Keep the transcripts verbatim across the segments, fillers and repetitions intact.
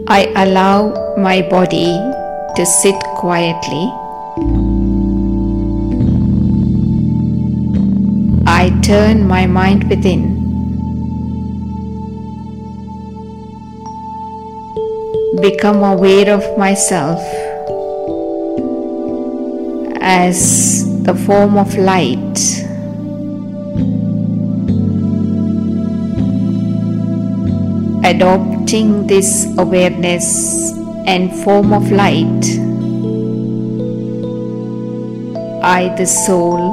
I allow my body to sit quietly. I turn my mind within. Become aware of myself as the form of light. Adopting this awareness and form of light, I, the soul,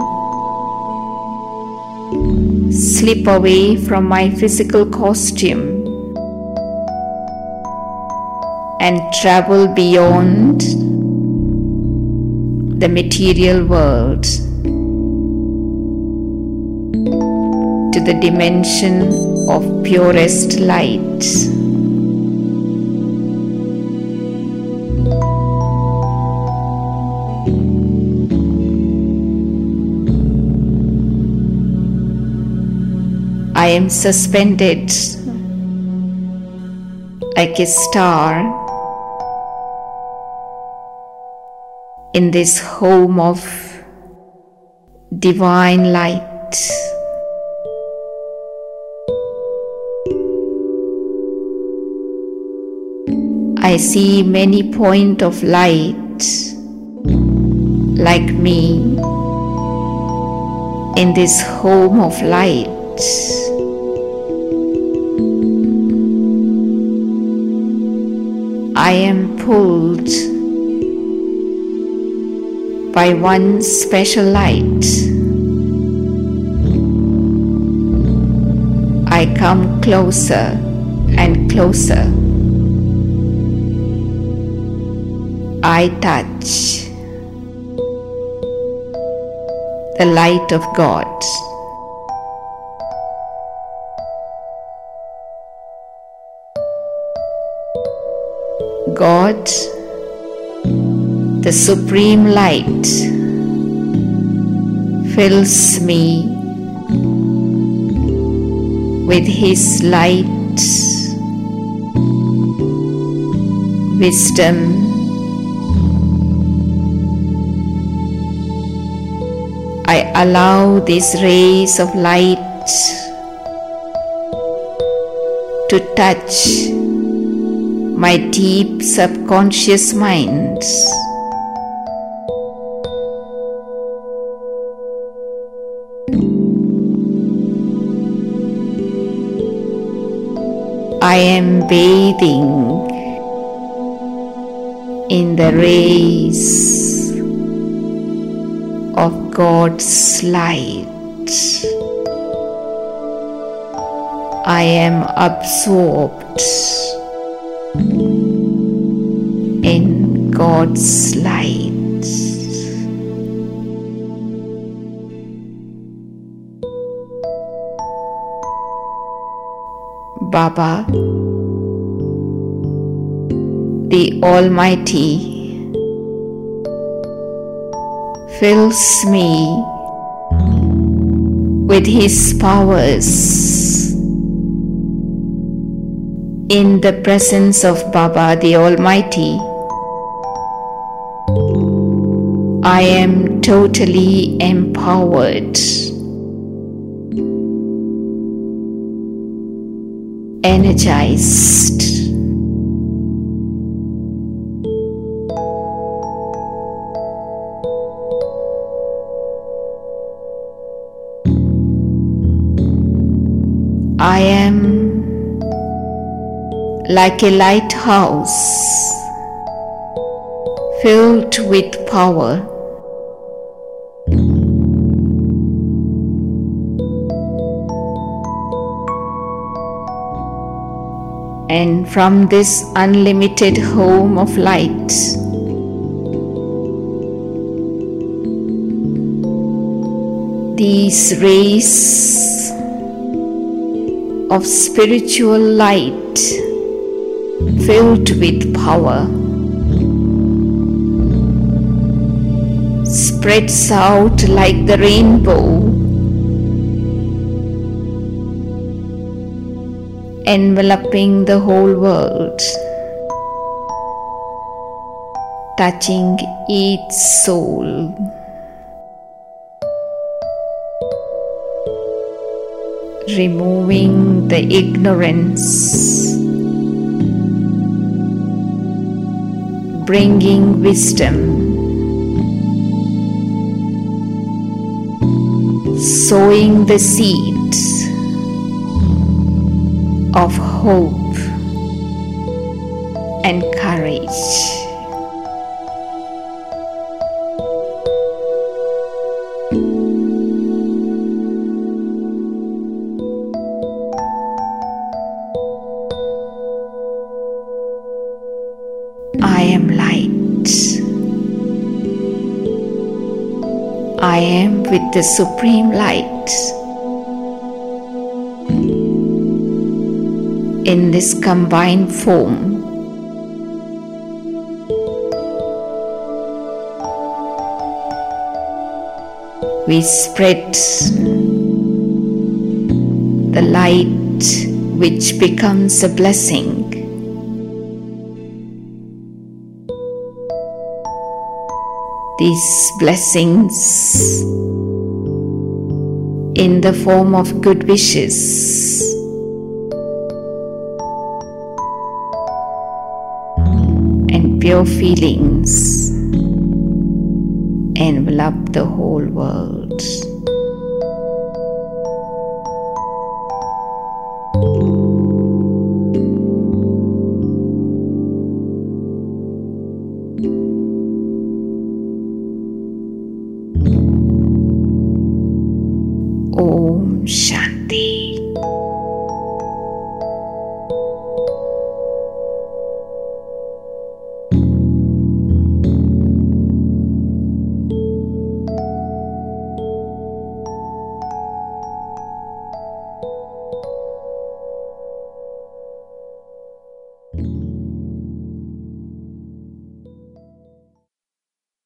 slip away from my physical costume and travel beyond the material world to the dimension of purest light. I am suspended like a star in this home of divine light. I see many points of light like me in this home of light. I am pulled by one special light. I come closer and closer. I touch the light of God. God, the supreme light, fills me with His light, wisdom, I allow these rays of light to touch my deep subconscious mind. I am bathing in the rays of God's light. I am absorbed in God's light. Baba, the Almighty, fills me with His powers. In the presence of Baba the Almighty, I am totally empowered, energized. I am like a lighthouse filled with power. And from this unlimited home of light, these rays of spiritual light filled with power spreads out like the rainbow, enveloping the whole world. touching each soul. Removing the ignorance, bringing wisdom, sowing the seeds of hope and courage. I am light. I am with the Supreme Light. In this combined form, we spread the light which becomes a blessing. These blessings in the form of good wishes and pure feelings envelop the whole world.